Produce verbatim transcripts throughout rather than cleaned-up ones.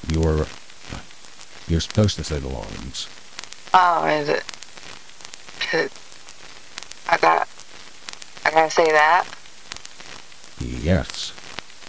You're you're supposed to say the lines. Oh, is it? Is it I got. I gotta say that. Yes.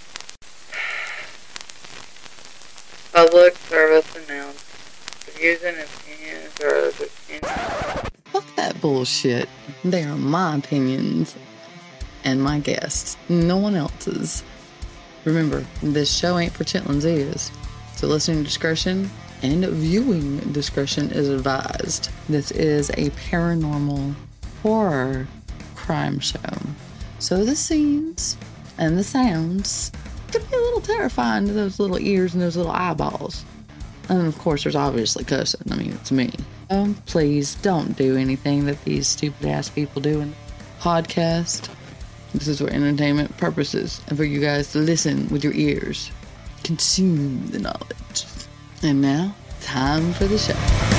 Public service announcement. The views and opinions are the opinions. Fuck that bullshit. They are my opinions and my guests, no one else's. Remember, this show ain't for chitlins' ears, so listening discretion and viewing discretion is advised. This is a paranormal horror crime show, so the scenes and the sounds could be a little terrifying to those little ears and those little eyeballs. And of course, there's obviously cussing. I mean, it's me. Um, please don't do anything that these stupid ass people do in the podcast. This is for entertainment purposes and for you guys to listen with your ears. Consume the knowledge. And now, time for the show.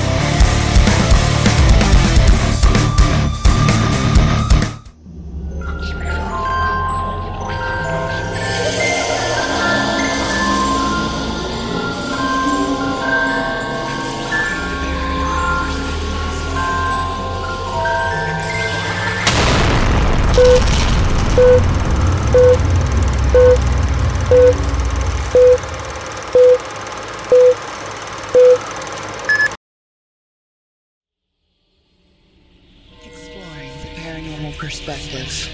Exploring the paranormal perspective.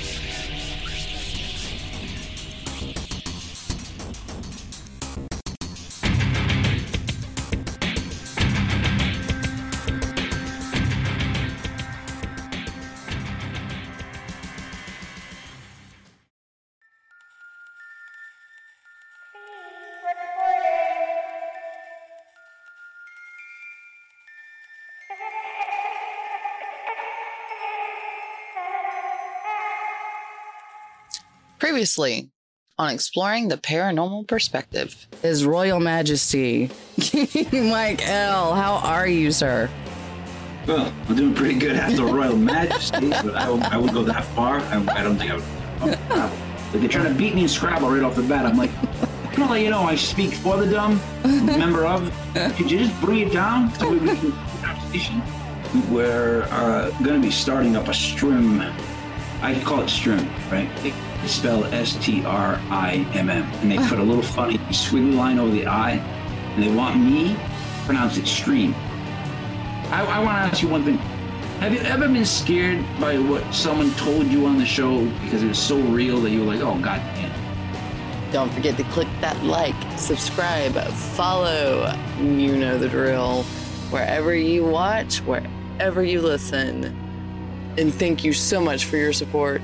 Previously on Exploring the Paranormal Perspective, His Royal Majesty, Mike L. How are you, sir? Well, I'm doing pretty good after Royal Majesty, but I, I wouldn't go that far. I, I don't think I would. Oh, but they're trying to beat me in Scrabble right off the bat. I'm like, I'm gonna let you know I speak for the dumb, member of. Could you just bring it down so we can conversation? We're uh, going to be starting up a stream. I call it stream, right? It's spelled S T R I M M, and they put a little funny squiggly line over the I, and they want me to pronounce it stream. I, I want to ask you one thing. Have you ever been scared by what someone told you on the show because it was so real that you were like, oh, God damn. Don't forget to click that like, subscribe, follow. You know the drill. Wherever you watch, wherever you listen. And thank you so much for your support.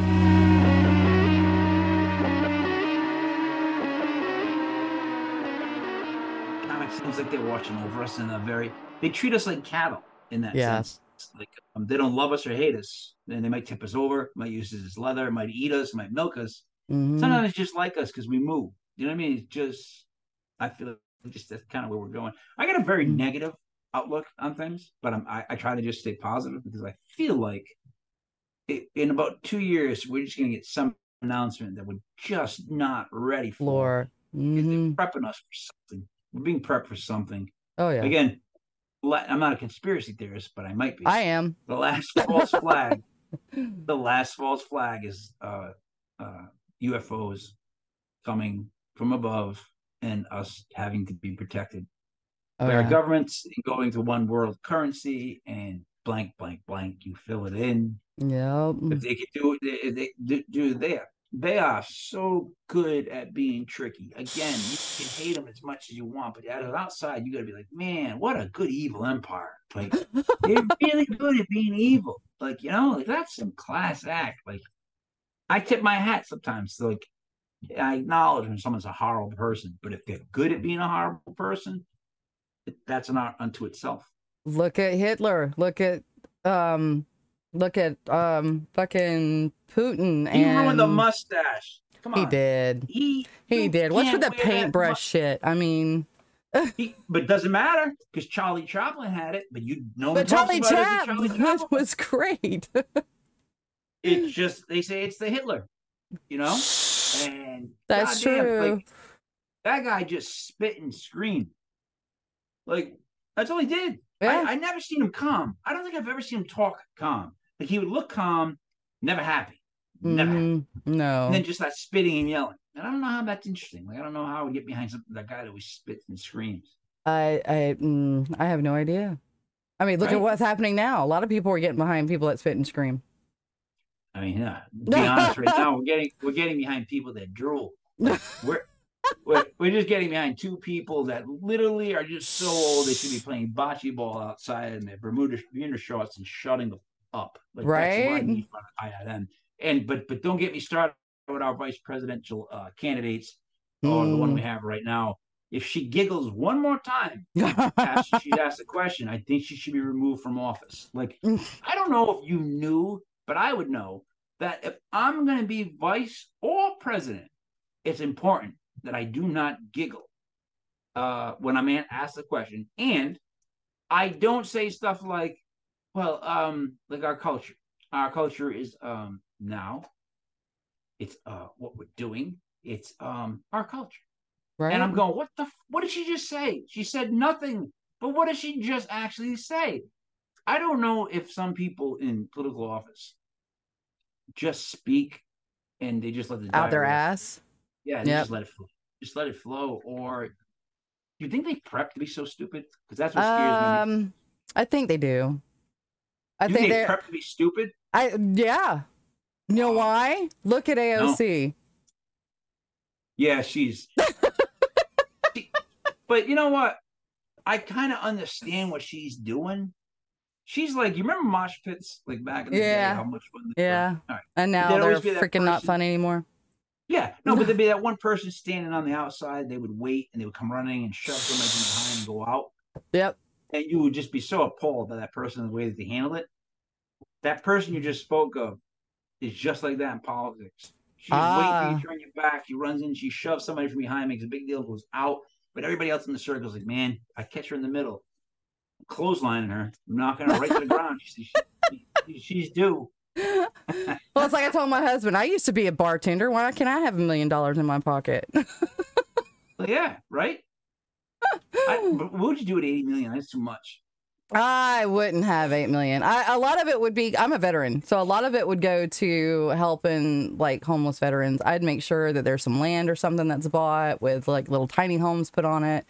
It seems like they're watching over us in a very, they treat us like cattle in that Yeah. sense. Like um, they don't love us or hate us. And they might tip us over, might use us as leather, might eat us, might milk us. Mm-hmm. Sometimes it's just like us because we move. You know what I mean? It's just, I feel like just that's kind of where we're going. I got a very mm-hmm. negative outlook on things, but I'm, I, I try to just stay positive because I feel like it, in about two years, we're just going to get some announcement that we're just not ready for. Lord. Mm-hmm. They're prepping us for something. We're being prepped for something. Oh, yeah. Again, I'm not a conspiracy theorist, but I might be. I am. The last false flag. The last false flag is uh, uh, U F Os coming from above and us having to be protected. Oh, yeah. Our government's going to one world currency and blank, blank, blank. You fill it in. Yeah. If they can do it, they, they do there. They are so good at being tricky. Again, you can hate them as much as you want, but out of outside, you got to be like, man, what a good evil empire. Like, they're really good at being evil. Like, you know, like that's some class act. Like, I tip my hat sometimes. So, like, I acknowledge when someone's a horrible person, but if they're good at being a horrible person, that's an art unto itself. Look at Hitler. Look at, um, look at, um, fucking Putin. He and ruined the mustache. Come on. He did. He, he did. What's with the paintbrush shit? I mean, he, but it doesn't matter because Charlie Chaplin had it. But you know, but Charlie Chaplin was great. It's just they say it's the Hitler, you know, and that's goddamn, true. Like, That guy just spit and screamed. Like, that's all he did. Yeah. I, I never seen him calm. I don't think I've ever seen him talk calm. Like, he would look calm, never happy. Never happy. Mm-hmm. No. And then just that spitting and yelling. And I don't know how that's interesting. Like, I don't know how I would get behind something, that guy that always spits and screams. I I mm, I have no idea. I mean, look Right? at what's happening now. A lot of people are getting behind people that spit and scream. I mean, yeah, to be honest, right now we're getting we're getting behind people that drool. We're, we're we're just getting behind two people that literally are just so old they should be playing bocce ball outside in their Bermuda, Bermuda shorts and shutting them up. Like, that's what I Right? need from I I M. And but but don't get me started with our vice presidential uh, candidates or the one we have right now. If she giggles one more time after she asks a question, I think she should be removed from office. Like, I don't know if you knew, but I would know that if I'm going to be vice or president, it's important that I do not giggle uh, when a man asks a question. And I don't say stuff like, well, um, like our culture. Our culture is um, now, it's uh, what we're doing. It's um, our culture. Right. And I'm going, what the, what did she just say? She said nothing. But what did she just actually say? I don't know if some people in political office just speak and they just let the Out their diarrhea- ass. Yeah, they Yep. just let it flow. Just let it flow. Or do you think they prep to be so stupid? Because that's what scares me. Um, I think they do. I You think think they they're. prep to be stupid? I yeah. You know why? Look at A O C. Yeah, she's. she, but you know what? I kind of understand what she's doing. She's like, you remember mosh pits like back in the Yeah. day? How much fun they Yeah. were? All right. And now There'd they're always be that freaking not person- fun anymore. Yeah, no, but there'd be that one person standing on the outside. They would wait and they would come running and shove somebody from behind and go out. Yep. And you would just be so appalled by that person, the way that they handled it. That person you just spoke of is just like that in politics. She's Ah. waiting for you to turn your back. She runs in, she shoves somebody from behind, makes a big deal, goes out. But everybody else in the circle is like, man, I catch her in the middle, clotheslining her, knocking her right to the ground. She's, she, she, she's due. Well, it's like I told my husband, I used to be a bartender. Why can't I have a million dollars in my pocket? Well, yeah, right? I, but what would you do with eighty million? That's too much. I wouldn't have eight million. I, a lot of it would be, I'm a veteran. So a lot of it would go to helping like homeless veterans. I'd make sure that there's some land or something that's bought with like little tiny homes put on it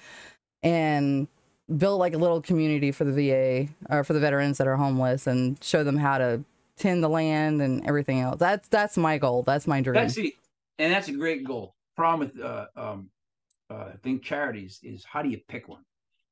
and build like a little community for the V A or for the veterans that are homeless and show them how to tend the land and everything else. That's, that's my goal. That's my dream. That's it. And that's a great goal. Problem with, uh, um, uh, I think charities is how do you pick one?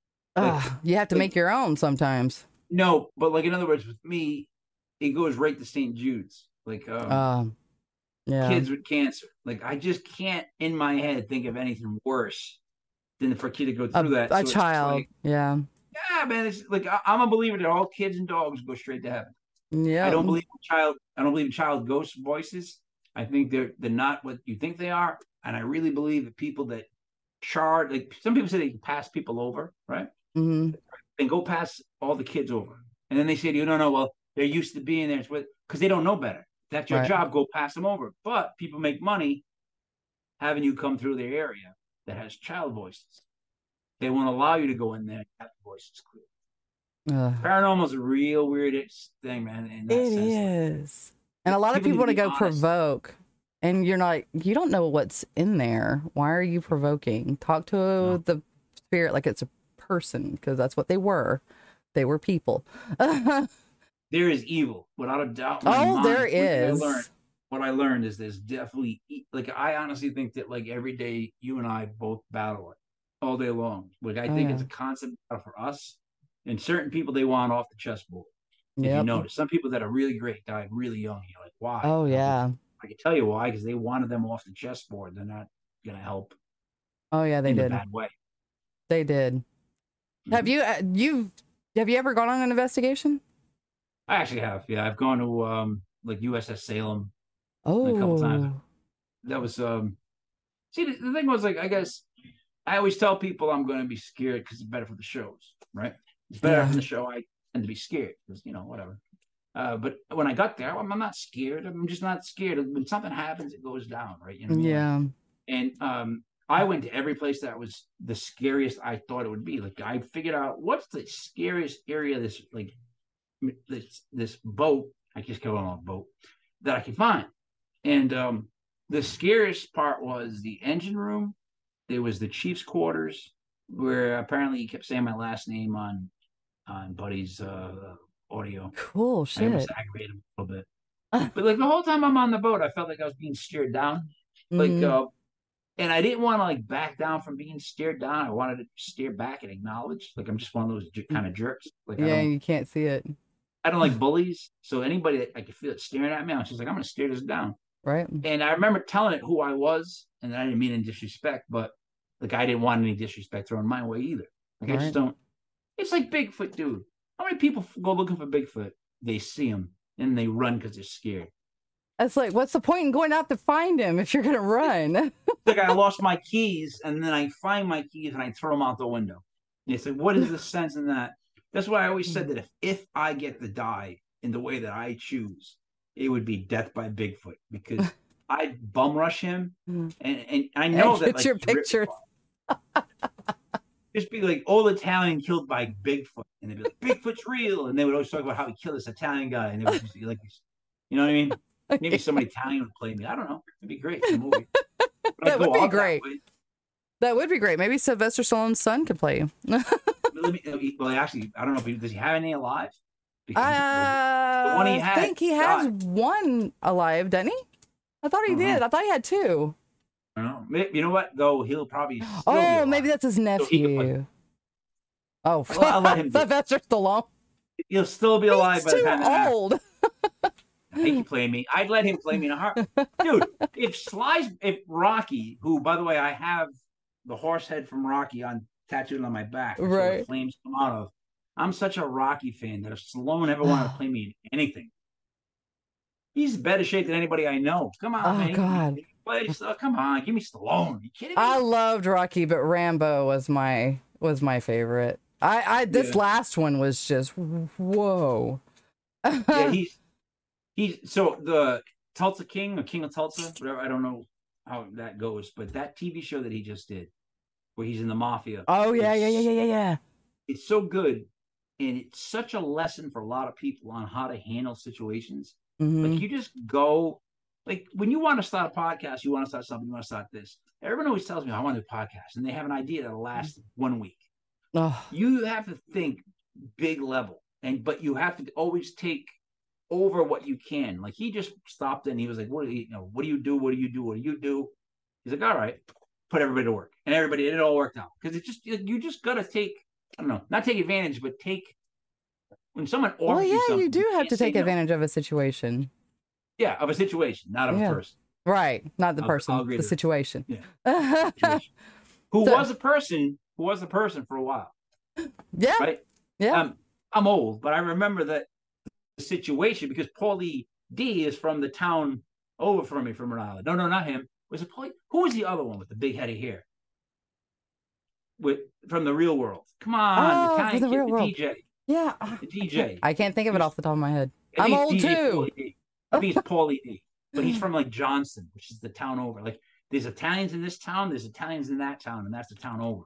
Ugh, you have to like- make your own sometimes. No, but like in other words, with me, it goes right to Saint Jude's. Like um, Um, yeah. kids with cancer. Like I just can't in my head think of anything worse than for a kid to go A, through that. a So it's child. like, yeah. yeah, man. It's like I, I'm a believer that all kids and dogs go straight to heaven. Yeah. I don't believe in child. I don't believe in child ghost voices. I think they're they're not what you think they are, and I really believe that people that charge, like some people say they can pass people over, right? hmm And go pass all the kids over, and then they say to you, no, no, well, they're used to being there. It's with because they don't know better. That's your Right. job. Go pass them over. But people make money having you come through their area that has child voices. They won't allow you to go in there and have the voices clear. Ugh. Paranormal is a real weird thing, man. In that It sense. is. And a lot of People people need want to to be go honest. provoke. And you're not, you don't know what's in there. Why are you provoking? Talk to No. the spirit like it's a person, because that's what they were. They were people. oh, There is evil, without a doubt. in my mind. there One thing I is. learned- what I learned is there's definitely e- like I honestly think that like every day you and I both battle it all day long. Like I Oh, think yeah. it's a concept battle for us, and certain people they want off the chessboard. If you Yep. notice, some people that are really great died really young. You're like, why? Oh, yeah. I can tell you why, because they wanted them off the chessboard. They're not gonna help Oh, yeah, they in a did. bad way. They did. Have you, uh, you, have you ever gone on an investigation? I actually have. Yeah, I've gone to um like U S S Salem. Oh, couple times. That was um. See, the, the thing was like I guess I always tell people I'm going to be scared because it's better for the shows, right? It's better Yeah. for the show. I tend to be scared because you know whatever. Uh, but when I got there, I'm, I'm not scared. I'm just not scared. When something happens, it goes down, right? You know what I mean? yeah. And um, I went to every place that was the scariest I thought it would be. Like I figured out what's the scariest area of this like this this boat. I just call it a boat that I could find. And um, the scariest part was the engine room. There was the chief's quarters, where apparently he kept saying my last name on on Buddy's uh, audio. Cool I almost shit. aggravated him a little bit. But like the whole time I'm on the boat, I felt like I was being steered down. Like, Mhm. uh, and I didn't want to like back down from being steered down. I wanted to steer back and acknowledge. Like I'm just one of those j- kind of jerks. Like I Yeah, don't, you can't see it. I don't like bullies. So anybody that I could feel it staring at me, I was just like, I'm gonna steer this down. Right. And I remember telling it who I was, and I didn't mean any disrespect, but like I didn't want any disrespect thrown my way either. Like I Right. just don't. It's like Bigfoot, dude. How many people go looking for Bigfoot? They see him and they run because they're scared. It's like, what's the point in going out to find him if you're gonna run? Like I lost my keys, and then I find my keys and I throw them out the window. And it's like, what is the sense in that? That's why I always said that if if I get to die in the way that I choose, it would be death by Bigfoot, because I'd bum rush him, and and I know And that get like your he ripped pictures. apart. Just be like old Italian killed by Bigfoot, and they'd be like, Bigfoot's real, and they would always talk about how he killed this Italian guy, and it would just be like, you know what I mean? Maybe somebody Italian would play me. I don't know. It'd be great in the movie. But I'd That would go be out that great. way. That would be great. Maybe Sylvester Stallone's son could play you. Let me- Well, actually, I don't know if he does. He have any alive? Because I the one he had think he has died. one alive, doesn't he? I thought he Uh-huh. did. I thought he had two. I don't know. May- You know what? Though he'll probably. Still be Oh, alive. maybe that's his So he could play- nephew. Oh, Well, I'll let him do it. Sylvester Stallone. He'll still be alive He's by the too time. that old. happens. He can play me. I'd let him play me in a heart, dude. If Sly's, if Rocky, who by the way I have the horse head from Rocky on tattooed on my back, that's where the Right. flames come out of. I'm such a Rocky fan that if Stallone ever wanted to play me in anything, he's in better shape than anybody I know. Come on, Oh, man. God. Play, oh, come on, give me Stallone. Are you kidding me? I loved Rocky, but Rambo was my was my favorite. I, I this Yeah. last one was just whoa. yeah, he's he's so the Tulsa King or King of Tulsa, whatever. I don't know how that goes, but that T V show that he just did, where he's in the mafia. Oh yeah, yeah, it's- yeah, yeah, yeah, yeah. It's so good, and it's such a lesson for a lot of people on how to handle situations. Mhm. Like you just go, like when you want to start a podcast, you want to start something, you want to start this. Everyone always tells me I want to do a podcast, and they have an idea that'll last one week. Oh, You have to think big level, and but you have to always take over what you can. Like he just stopped and he was like, "What do you, you know? What do you do? What do you do? What do you do?" He's like, "All right, put everybody to work," and everybody it all worked out because it just you just gotta take I don't know, not take advantage, but take when someone offers well, you yeah, something. you do have can't to say take no. advantage of a situation, Yeah, of a situation, not of Yeah. a person. right? Not the I'll- person, I'll agree the to that. situation. Yeah. Situation. Who So- was a person? Who was a person for a while, yeah, right? yeah. Um, I'm old, but I remember that the situation because Paulie D is from the town over from me from Rhode Island. No, no, not him. Was it Paulie? Who was the other one with the big head of hair? With from the real world. Come on, Oh, the Italian from the kid, real the world. D J. yeah. The D J. I can't think of it off the top of my head. I I'm think old it's D J too. Paulie D. I think it's Paulie D. But he's from like Johnston, which is the town over. Like there's Italians in this town, there's Italians in that town, and that's the town over.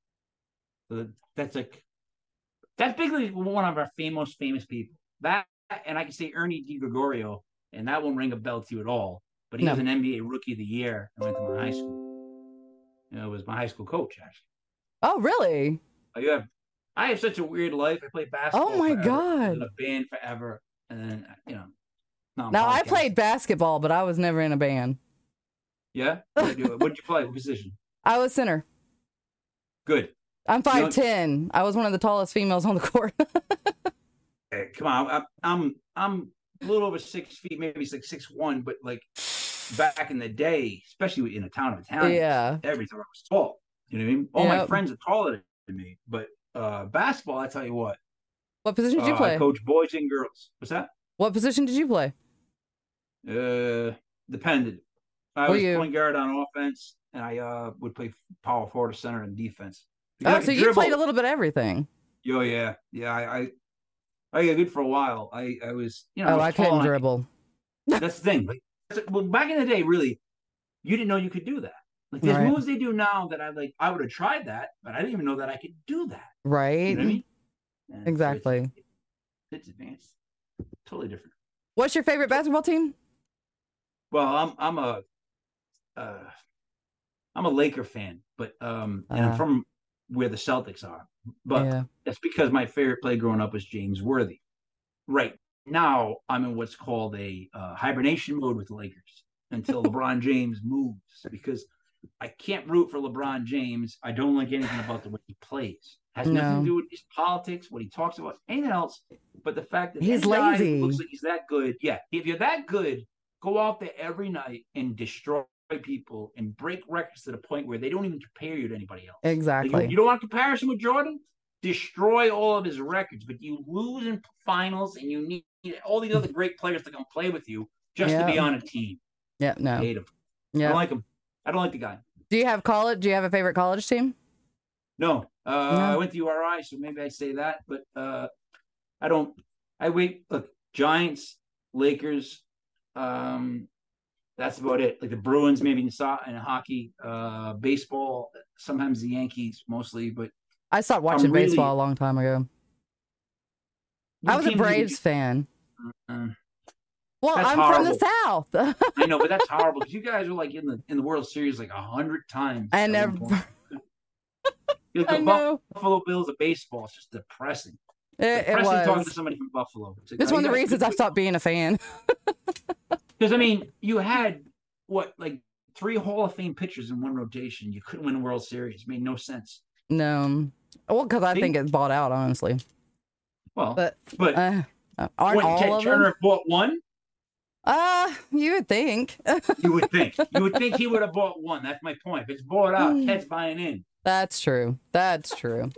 So that's like that's basically one of our famous famous people. That and I can say Ernie DiGregorio, and that won't ring a bell to you at all. But he No. was an N B A Rookie of the Year. I went to my high school. You know, it was my high school coach actually. Oh, really? Oh, you have, I have such a weird life. I played basketball. Oh, my forever. I was in God. a band forever, and then you know. Now, Now I podcast. played basketball, but I was never in a band. Yeah. What did you, what did you play? What position? I was center. Good. I'm You know- five ten. I was one of the tallest females on the court. Hey, come on. I, I'm I'm a little over six feet, maybe like six one, but like back in the day, especially in a town of Italians, Yeah. every time I was tall. You know what I mean? All my Yep. friends are taller than me, but uh, basketball, I tell you what, What position did you uh, play? I coach boys and girls. What's that? What position did you play? Uh, depended. I Were was you- point guard on offense, and I uh would play power forward, center, and defense. Oh, Because I so could you dribble. played a little bit of everything. Oh yeah, yeah. I I, I got good for a while. I I was you know Oh, was I tall couldn't and dribble. That's the thing. Like, well, back in the day, really, you didn't know you could do that. Like there's Right. moves they do now that I like. I would have tried that, but I didn't even know that I could do that. Right. You know what I mean? And so Exactly. it's, it's advanced, totally different. What's your favorite basketball team? Well, I'm I'm a uh, I'm a Laker fan, but um, and Uh, I'm from where the Celtics are. But yeah. that's because my favorite player growing up was James Worthy. Right now, I'm in what's called a uh, hibernation mode with the Lakers until LeBron James moves, because I can't root for LeBron James. I don't like anything about the way he plays. Has nothing No. to do with his politics, what he talks about, anything else. But the fact that He's any guy who lazy. looks like he's that good, yeah. If you're that good, go out there every night and destroy people and break records to the point where they don't even compare you to anybody else. Like, Exactly. you, you don't want comparison with Jordan? Destroy all of his records, but you lose in finals, and you need all these other great players to come play with you just to be Yeah. on a team. Yeah. I No. hate him. I Yeah. don't like him. I don't like the guy. Do you have college? Do you have a favorite college team? No, uh, No. I went to U R I, so maybe I say that, but uh, I don't. I wait. Look, Giants, Lakers. Um, that's about it. Like the Bruins, maybe in so- in hockey, uh, baseball. Sometimes the Yankees, mostly. But I stopped watching really- baseball a long time ago. I what was a team do you- Braves fan. Uh, Well, That's I'm from the horrible. South. I know, but that's horrible because you guys are like in the in the World Series like a hundred times. I at one never. point. Like I the know. Buffalo Bills of baseball. It's just depressing. It, it Depressing talking to was. somebody from Buffalo. It's like, It's oh, one of you the guys reasons could I do- stopped being a fan. Because I mean, you had what, like three Hall of Fame pitchers in one rotation. You couldn't win a World Series. It made no sense. No. Well, because I See? think it's bought out, honestly. Well, But but uh, aren't when all Ted of Turner them? bought one, Uh, you would think. you would think. You would think he would have bought one. That's my point. If it's bought out, Mm. Ted's buying in. That's true. That's true.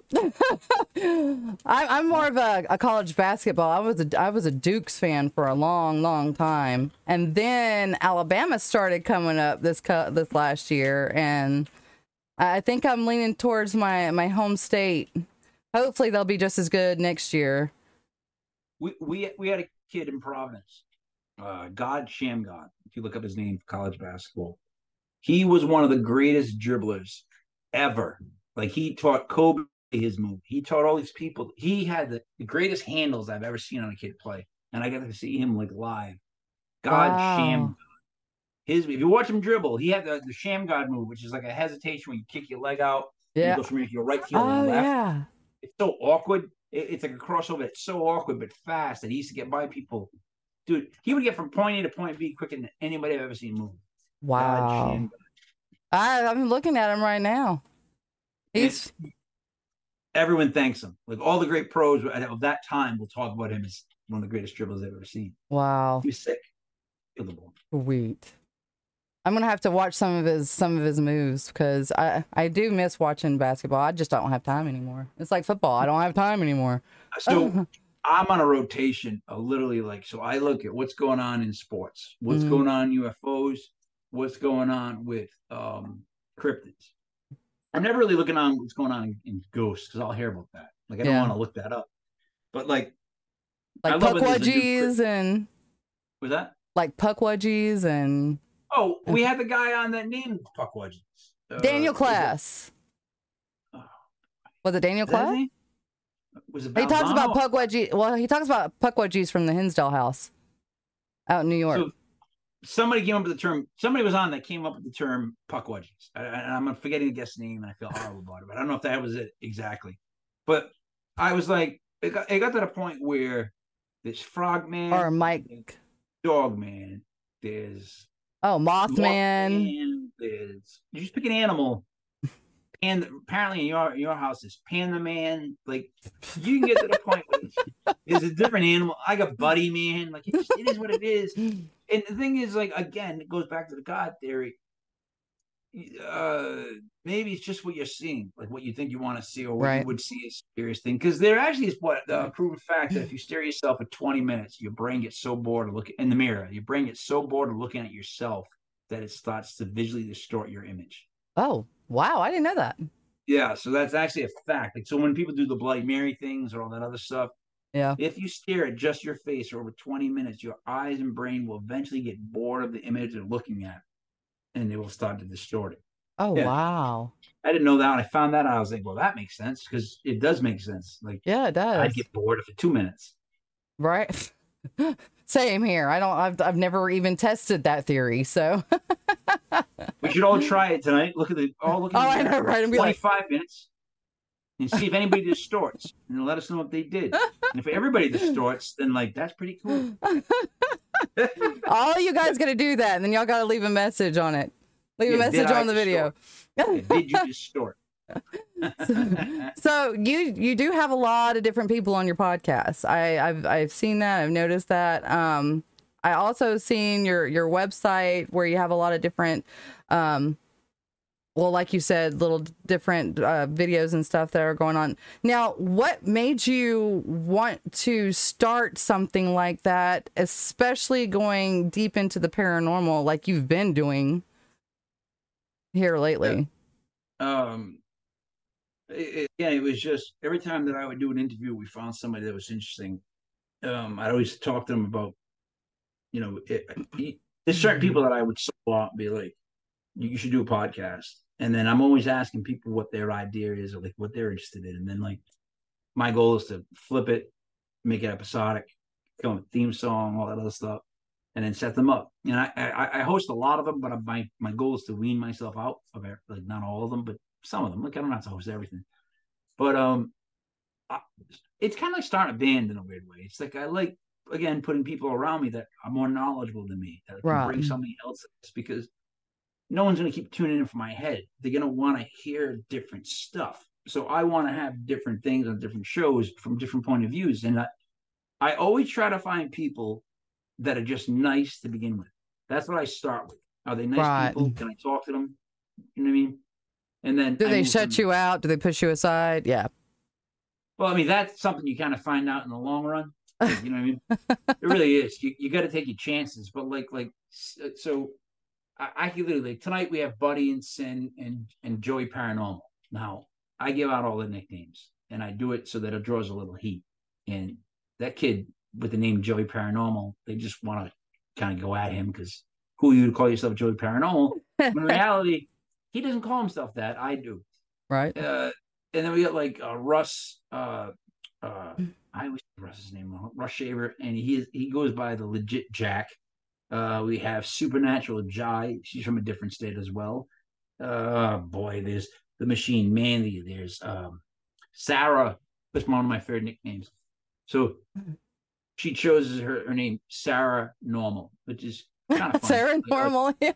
I, I'm more of a, a college basketball. I was a I was a Dukes fan for a long, long time, and then Alabama started coming up this co- this last year, and I think I'm leaning towards my my home state. Hopefully, they'll be just as good next year. We we we had a kid in Providence, uh, God Shamgod. If you look up his name for college basketball, he was one of the greatest dribblers ever. Like he taught Kobe his move. He taught all these people. He had the, the greatest handles I've ever seen on a kid play, and I got to see him like live. God Wow. Sham. His if you watch him dribble, he had the, the Shamgod move, which is like a hesitation when you kick your leg out. and Yeah. You go from your right heel to Oh your left. yeah. It's so awkward. It, it's like a crossover. It's so awkward but fast. And he used to get by people. Dude, he would get from point A to point B quicker than anybody I've ever seen move. God, Wow. Sham. I, I'm looking at him right now. He's Everyone thanks him. Like all the great pros of that time will talk about him as one of the greatest dribblers they've ever seen. wow. He was sick. Killed the ball. Sweet. I'm gonna have to watch some of his some of his moves because I I do miss watching basketball. I just don't have time anymore. It's like football. I don't have time anymore. So I'm on a rotation, uh, literally like, so I look at what's going on in sports, what's Mhm. going on in U F Os, what's going on with um, cryptids. I'm never really looking on what's going on in, in ghosts because I'll hear about that. Like I don't Yeah. want to look that up. But like, I Like love puck it. There's a new wedgies and was that? like puck wedgies and Oh, we had the guy on that named Puck Wedges. Uh, Daniel was it- Class. oh, Was it Daniel is that his Class? name? Was it He talks about Balzano? puck wedgie. Well, he talks about puck wedgies from the Hinsdale House out in New York. So somebody came up with the term. Somebody was on that came up with the term puck wedges. I, I, I'm forgetting the guest's name, and I feel horrible about it. But I don't know if that was it exactly. But I was like, it got, it got to the point where there's Frogman, or Mike. Dogman, there's Oh, Mothman. Mothman, there's you just pick an animal. And apparently in your your house is Panda Man. Like you can get to the point where it's a different animal. I got Buddy Man. Like it, just, it is what it is. And the thing is, like again, it goes back to the God theory. Uh, maybe it's just what you're seeing, like what you think you want to see, or what Right. you would see as a serious thing. Because there actually is what the uh, proven fact that if you stare at yourself for twenty minutes, your brain gets so bored of looking in the mirror. Your brain gets so bored of looking at yourself that it starts to visually distort your image. Oh, wow. I didn't know that. Yeah, so that's actually a fact. Like, so when people do the Bloody Mary things or all that other stuff, Yeah. if you stare at just your face for over twenty minutes, your eyes and brain will eventually get bored of the image they're looking at, and they will start to distort it. Oh, Yeah. wow. I didn't know that. When I found that out, I was like, well, that makes sense because it does make sense. Like, Yeah, it I'd does. get bored for two minutes. Right. Same here. I don't, I've, I've never even tested that theory. So, We should all try it tonight. Look at the all look at Oh, the I know, right? And be like- twenty-five mints and see if anybody distorts and then let us know if they did. And if everybody distorts, then like that's pretty cool. all you guys got to do that. And then y'all got to leave a message on it. Leave a Yeah, did message I on the video. distort? Did you distort? So you you do have a lot of different people on your podcast. I, I've I've seen that. I've noticed that. Um, I also seen your your website where you have a lot of different, um, well, like you said, little different uh, videos and stuff that are going on. Now, what made you want to start something like that, especially going deep into the paranormal, like you've been doing here lately? Um, it, it, yeah, it was just every time that I would do an interview, we found somebody that was interesting. Um, I'd always talk to them about, you know, it, it, there's certain people that I would so out and be like, you should do a podcast. And then I'm always asking people what their idea is or like what they're interested in. And then like my goal is to flip it, make it episodic, come with a theme song, all that other stuff, and then set them up. And I, I, I host a lot of them, but my my goal is to wean myself out of it. Like not all of them, but some of them. Like I don't have to host everything. But um, I, it's kind of like starting a band in a weird way. It's like I like again putting people around me that are more knowledgeable than me, that can Right. bring something else because no one's going to keep tuning in for my head. They're going to want to hear different stuff. So I want to have different things on different shows from different point of views. And I, I always try to find people that are just nice to begin with. That's what I start with. Are they nice Right. people? Can I talk to them? You know what I mean? And then Do I they move shut from- you out? Do they push you aside? Yeah. Well, I mean, that's something you kind of find out in the long run. Like, you know what I mean? It really is. You, you got to take your chances. But like, like, so I, I can literally, like, tonight we have Buddy and Sin and, and Joey Paranormal. Now, I give out all the nicknames and I do it so that it draws a little heat. And that kid with the name Joey Paranormal, they just want to kind of go at him because who you to call yourself Joey Paranormal? In reality, he doesn't call himself that. I do. Right. Uh, and then we got like uh, Russ. Uh, uh, I always say Russ's name wrong. Russ Shaver, and he is, he goes by the legit Jack. Uh, we have Supernatural Jai. She's from a different state as well. Uh, boy, there's the Machine Mandy. There's um, Sarah. That's one of my favorite nicknames. So she chose her, her name Sarah Normal, which is kind of fun. Sarah Like, Normal. Yeah.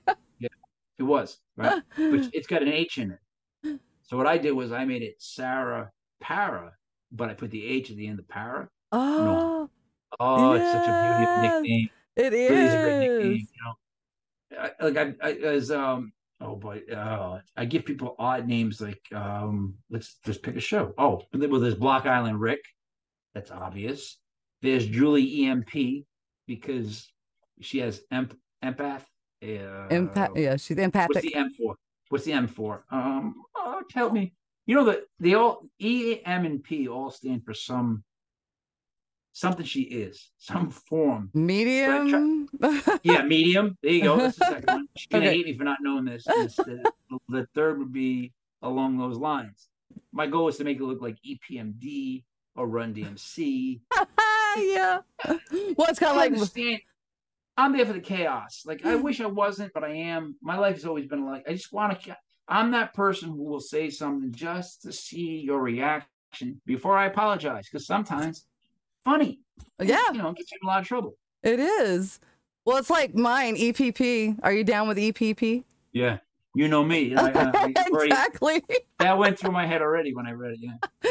it was, right? But it's got an H in it. So what I did was I made it Sarah Para, but I put the H at the end of Para. Oh, Oh, it's such a Yes. beautiful nickname. it It is a great nickname, is. you know. I, like I, I as um oh boy, uh, I give people odd names like um let's just pick a show. Oh, well, there's Block Island Rick. That's obvious. There's Julie E M P because she has emp- empath. Uh, Impact. Yeah, she's What's empathic. the M for? What's the M for? Um, oh, help me. You know that they all E, M, and P all stand for some something. She is some form. Medium. Yeah, medium. There you go. That's the second one. She's gonna Okay. hate me for not knowing this. This- the, the third would be along those lines. My goal is to make it look like E P M D or Run D M C. yeah. Well, it's kind I of like understand. I'm there for the chaos. Like I wish I wasn't, but I am. My life has always been like I just want to. I'm that person who will say something just to see your reaction before I apologize, because sometimes funny, yeah, you know, gets you in a lot of trouble. it is. Well, it's like mine. E P P. Are you down with E P P? Yeah, you know me. I, I, I already, Exactly. that went through my head already when I read it. Yeah.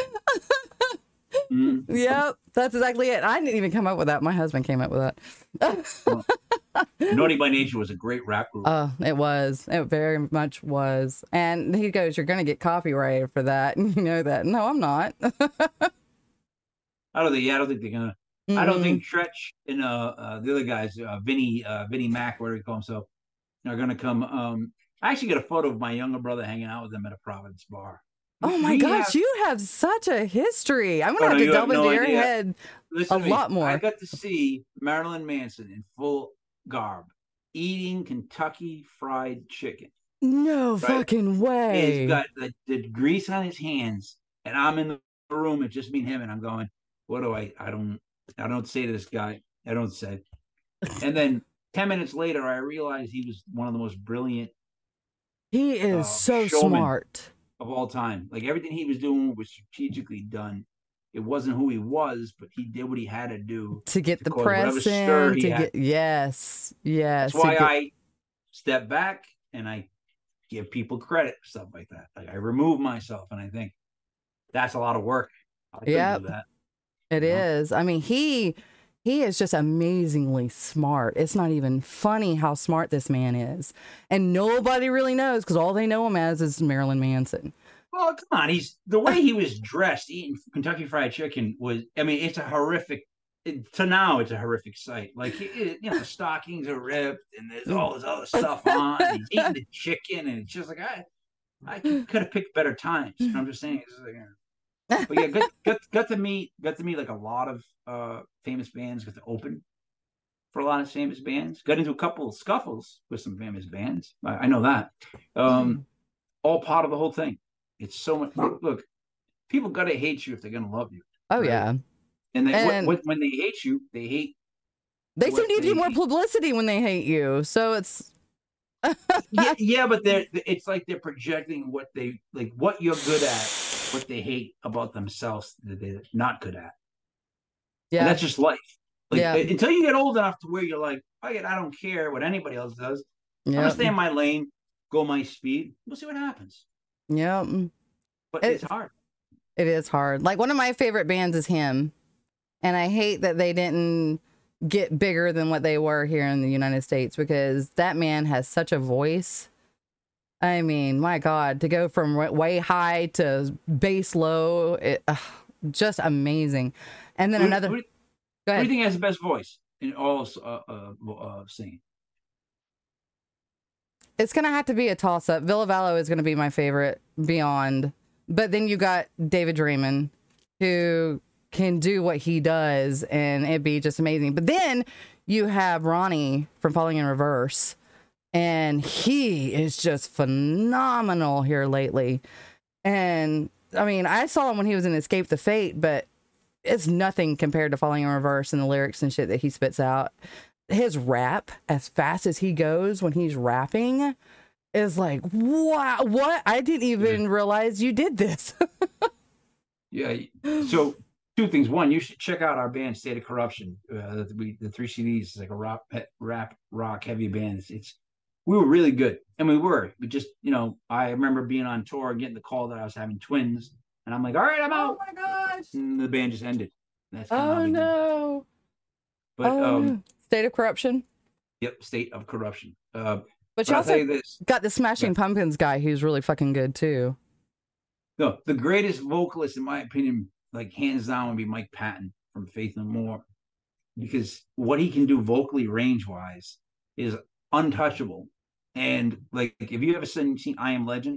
Mm. Yep, that's exactly it. I didn't even come up with that. My husband came up with that. Naughty by Nature was a great rap group. Oh, it was. It very much was. And he goes, "You're going to get copyrighted for that." And you know that. No, I'm not. I don't think. Yeah, I don't think they're gonna. I don't think Tretch and uh, uh the other guys, uh, Vinny, uh, Vinny Mac, whatever he calls himself, are gonna come. Um, I actually got a photo of my younger brother hanging out with them at a Providence bar. Oh my We gosh, have- you have such a history. I'm Oh, gonna no, have to you have delve no into your idea. head. Listen a to me. lot more. I got to see Marilyn Manson in full garb eating Kentucky Fried Chicken. No right? fucking way. He's got the, the grease on his hands, and I'm in the room. It's just me and him, and I'm going, "What do I? I don't. I don't say to this guy. I don't say." And then ten minutes later, I realized he was one of the most brilliant. He is uh, so showman smart of all time. Like everything he was doing was strategically done. It wasn't who he was, but he did what he had to do to get to the cause whatever press stir in. he To had. get yes, yes. That's why to get- I step back and I give people credit for stuff like that. Like I remove myself, and I think that's a lot of work. I couldn't Yep. do that. It you know? is. I mean, he he is just amazingly smart. It's not even funny how smart this man is, and nobody really knows because all they know him as is Marilyn Manson. Well, come on. He's the way he was dressed, eating Kentucky Fried Chicken was. I mean, it's a horrific. It, to now, it's a horrific sight. Like it, you know, the stockings are ripped, and there's all this other stuff on. And he's eating the chicken, and it's just like I, I could, could have picked better times. You know, I'm just saying. It's like, uh, but yeah, got, got got to meet got to meet like a lot of uh, famous bands. Got to open for a lot of famous bands. Got into a couple of scuffles with some famous bands. I, I know that. Um, all part of the whole thing. It's so much. Look, look people got to hate you if they're going to love you. Oh right? yeah, And, they, And- what, what, when they hate you, they hate. they what seem to give you they- more publicity when they hate you. So it's Yeah, yeah, but they're. It's like they're projecting what they like, what you're good at, what they hate about themselves that they're not good at. yeah, And that's just life. Like Yeah. until you get old enough to where you're like, I I don't care what anybody else does. I'm yeah, gonna stay in my lane, go my speed. We'll see what happens. yeah. But It- it's hard. It is hard. Like one of my favorite bands is him, and I hate that they didn't get bigger than what they were here in the United States because that man has such a voice. I mean, my God, to go from wa- way high to bass low, it, uh, just amazing. And then Who- another, Who, go who do you ahead. think has the best voice in all of uh, uh, uh, singing? It's gonna have to be a toss up. Villa Vallo is gonna be my favorite beyond, but then you got David Draymond, who can do what he does, and it'd be just amazing. But then you have Ronnie from Falling in Reverse, and he is just phenomenal here lately. And I mean, I saw him when he was in Escape the Fate, but it's nothing compared to Falling in Reverse and the lyrics and shit that he spits out. His rap, as fast as he goes when he's rapping, is like, wow, what? I didn't even realize you did this. Yeah. So two things. One, you should check out our band State of Corruption. Uh, we the three C Ds is like a rap, rap, rock heavy band. It's, it's we were really good, and we were. We just, you know, I remember being on tour and getting the call that I was having twins, and I'm like, all right, I'm out. Oh my gosh. And the band just ended. That's kind of how Oh we did. no. But oh, um, no. State of Corruption. yep, State of Corruption. Uh, But but you I'll tell you also this. got the Smashing Pumpkins guy who's really fucking good too. No, the greatest vocalist, in my opinion, like hands down, would be Mike Patton from Faith No More, because what he can do vocally, range wise, is untouchable. And like, if you ever seen, seen I Am Legend,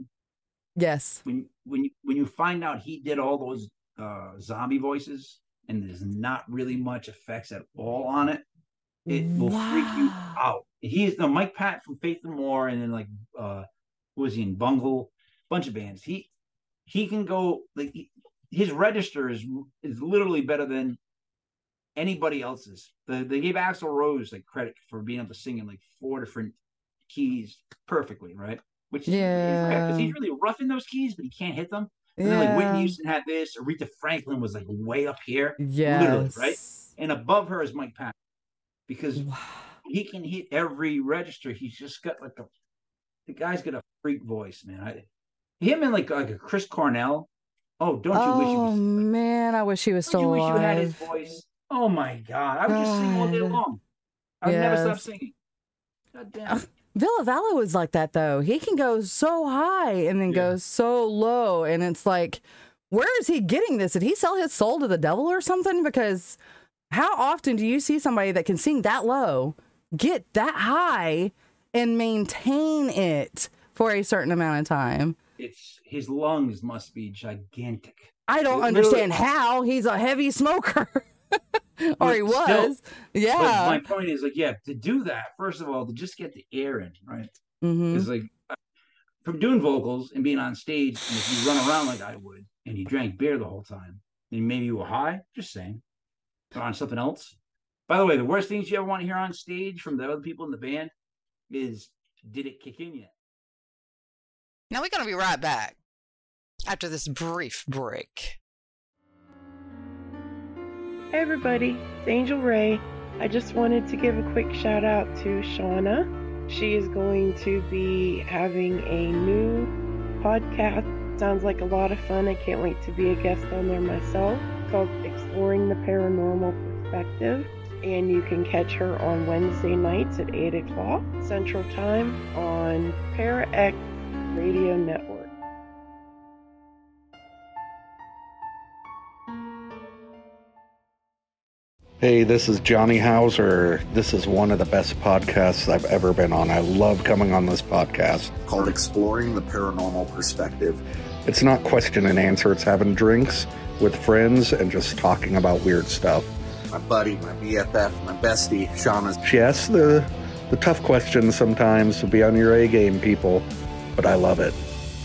Yes. when when you when you find out he did all those uh, zombie voices, and there's not really much effects at all on it, it will freak you Wow. out. He's no Mike Patton from Faith No More, and then like uh, who was he in Bungle, bunch of bands. He he can go like he, his register is is literally better than anybody else's. The, they gave Axl Rose like credit for being able to sing in like four different keys perfectly, right? Which is Yeah. because he's really rough in those keys, but he can't hit them. And then like Yeah. Whitney Houston had this, Aretha Franklin was like way up here, Yes. literally, right? And above her is Mike Patton, because Wow. he can hit every register. He's just got like a the guy's got a freak voice, man. I, him and like like a Chris Cornell. Oh, don't you wish he Oh was? man, I wish he was Don't still you wish you had his alive. voice? Oh my god, I would just sing all day God. long. I would never stop Yes. singing. God damn. it. Villa Vallo is like that though. He can go so high and then Yeah. go so low, and it's like, where is he getting this? Did he sell his soul to the devil or something? Because how often do you see somebody that can sing that low, get that high, and maintain it for a certain amount of time? It's his lungs must be gigantic. I don't Literally- understand how. He's a heavy smoker. Or he But still- was. But Yeah. my point is like, yeah, to do that, first of all, to just get the air in, right? hmm Because like from doing vocals and being on stage, and if you run around like I would, and you drank beer the whole time, and maybe you were high, just saying, or on something else. By the way, the worst things you ever want to hear on stage from the other people in the band is, did it kick in yet? Now we're going to be right back after this brief break. Hey everybody, it's Angel Ray. I just wanted to give a quick shout out to Shauna. She is going to be having a new podcast. Sounds like a lot of fun. I can't wait to be a guest on there myself. It's called Exploring the Paranormal Perspective. And you can catch her on Wednesday nights at eight o'clock Central Time on Para X Radio Network. Hey, this is Johnny Hauser. This is one of the best podcasts I've ever been on. I love coming on this podcast. Called Exploring the Paranormal Perspective. It's not question and answer. It's having drinks with friends and just talking about weird stuff. My buddy, my B F F, my bestie, Shauna's. She asks the, the tough questions sometimes to be on your A game, people. But I love it.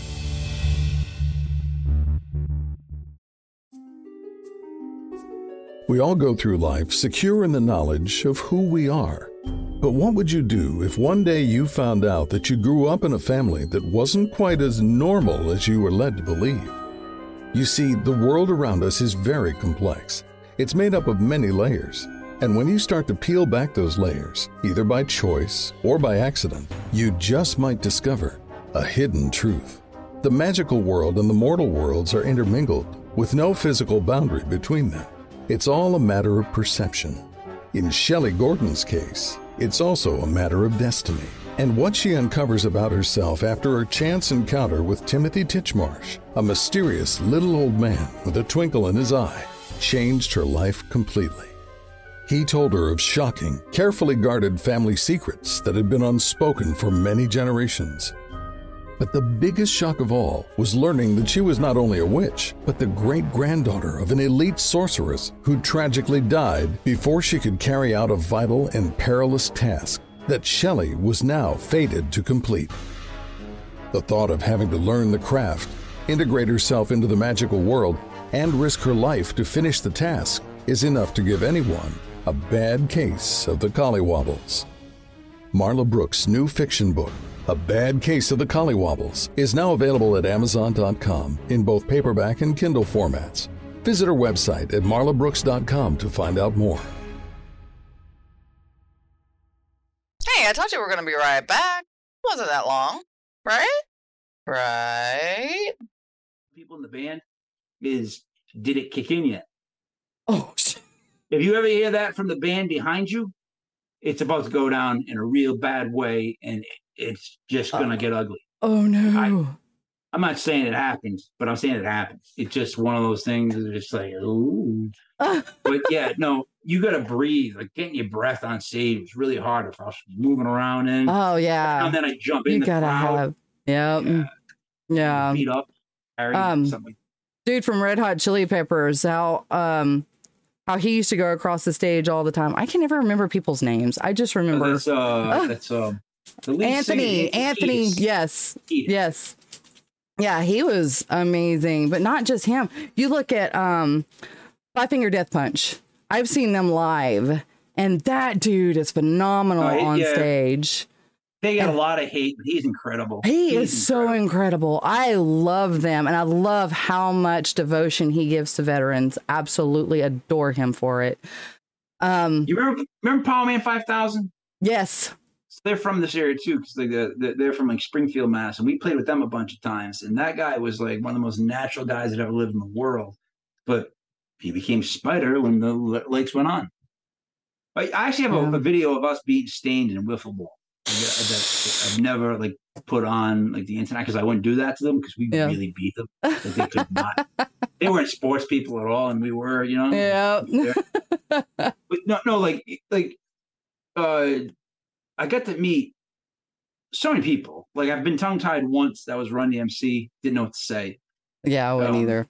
We all go through life secure in the knowledge of who we are. But what would you do if one day you found out that you grew up in a family that wasn't quite as normal as you were led to believe? You see, the world around us is very complex. It's made up of many layers. And when you start to peel back those layers, either by choice or by accident, you just might discover a hidden truth. The magical world and the mortal worlds are intermingled with no physical boundary between them. It's all a matter of perception. In Shelley Gordon's case, it's also a matter of destiny. And what she uncovers about herself after her chance encounter with Timothy Titchmarsh, a mysterious little old man with a twinkle in his eye, changed her life completely. He told her of shocking, carefully guarded family secrets that had been unspoken for many generations. But the biggest shock of all was learning that she was not only a witch, but the great-granddaughter of an elite sorceress who tragically died before she could carry out a vital and perilous task that Shelley was now fated to complete. The thought of having to learn the craft, integrate herself into the magical world, and risk her life to finish the task is enough to give anyone a bad case of the collywobbles. Marla Brooks' new fiction book, A Bad Case of the Collywobbles, is now available at Amazon dot com in both paperback and Kindle formats. Visit her website at marla brooks dot com to find out more. Hey, I told you we we're going to be right back. Wasn't that long, right? Right? People in the band is, did it kick in yet? Oh, shit. If you ever hear that from the band behind you, it's about to go down in a real bad way, and it's just going to uh, get ugly. Oh, no. I, I'm not saying it happens, but I'm saying it happens. It's just one of those things that just like, ooh. But yeah, no, you got to breathe. Like getting your breath on stage was really hard if I was moving around in. Oh, yeah. And then I jump in you the gotta crowd. have, yep. yeah. Yeah. Beat up. Harry, Um, something. Dude from Red Hot Chili Peppers, how um how he used to go across the stage all the time. I can never remember people's names. I just remember That's uh, that's um, the lead Anthony. singer, Anthony, Kiedis. yes, Kiedis. yes, yeah, he was amazing. But not just him. You look at um, Five Finger Death Punch. I've seen them live, and that dude is phenomenal Oh, he- on yeah. stage. They get a lot of hate, but he's incredible. He He's is so incredible. I love them, and I love how much devotion he gives to veterans. Absolutely adore him for it. Um, You remember remember Power Man five thousand? yes. So they're from this area too, because they, they're, they're from like Springfield, Mass. And we played with them a bunch of times. And that guy was like one of the most natural guys that ever lived in the world. But he became Spider when the l- lights went on. I I actually have a, Yeah. a video of us being stained in wiffle ball. Like, that- that I've never like put on like the internet because I wouldn't do that to them because we Yeah. really beat them. Like, they could not. They weren't sports people at all, and we were, you know. Yeah. But no, no, like, like, uh, I got to meet so many people. Like, I've been tongue tied once. That was Run D M C. Didn't know what to say. Yeah, I wouldn't Um, either.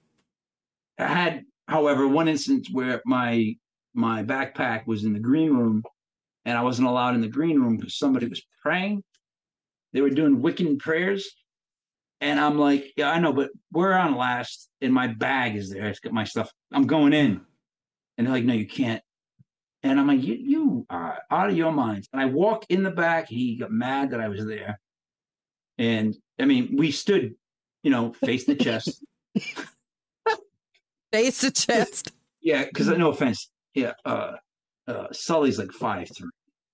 I had, however, one instance where my my backpack was in the green room, and I wasn't allowed in the green room because somebody was praying. They were doing Wiccan prayers, And I'm like, yeah, I know, but we're on last, and my bag is there. It's got my stuff. I'm going in. And they're like, no, you can't. And I'm like, you, you are out of your minds. And I walk in the back. He got mad that I was there. And, I mean, we stood, you know, face to chest. Face to chest. Yeah, because no offense. Yeah, uh, uh, Sully's like five three.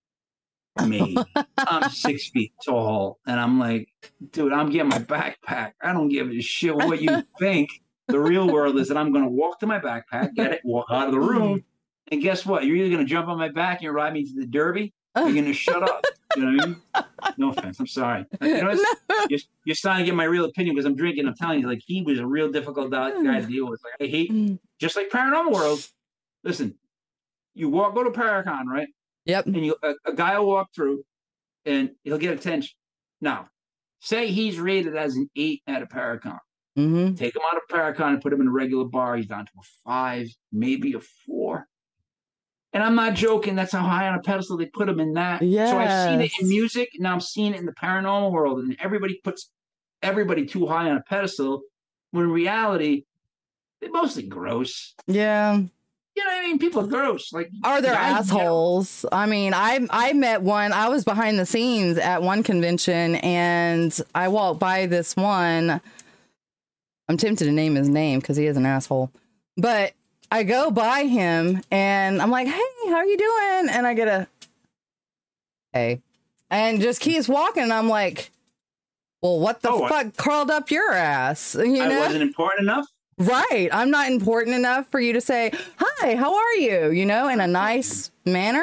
Me, I'm six feet tall, and I'm like, dude, I'm getting my backpack. I don't give a shit what you think. The real world is that I'm going to walk to my backpack, get it, walk out of the room, and guess what? You're either going to jump on my back and ride me to the Derby, or you're going to shut up. You know what I mean? No offense. I'm sorry. You know, no. you're, you're starting to get my real opinion because I'm drinking. I'm telling you, like, he was a real difficult guy to deal with. Like, I hate, just like Paranormal World. Listen, you walk, go to Paracon, right? Yep. And you, a, a guy will walk through, and he'll get attention. Now, say he's rated as an eight at a Paracon. Mm-hmm. Take him out of Paracon and put him in a regular bar. He's down to a five, maybe a four. And I'm not joking. That's how high on a pedestal they put him in that. Yes. So I've seen it in music. Now I'm seeing it in the paranormal world. And everybody puts everybody too high on a pedestal, when in reality, they're mostly gross. Yeah. You know what I mean? People are gross. Like, are there assholes? I mean, I I met one. I was behind the scenes at one convention, and I walked by this one. I'm tempted to name his name because he is an asshole. But I go by him, and I'm like, "Hey, how are you doing?" And I get a, "Hey," and just keeps walking. And I'm like, "Well, what the oh, fuck I, crawled up your ass?" You I know? wasn't important enough. Right. I'm not important enough for you to say, hi, how are you? You know, in a nice manner.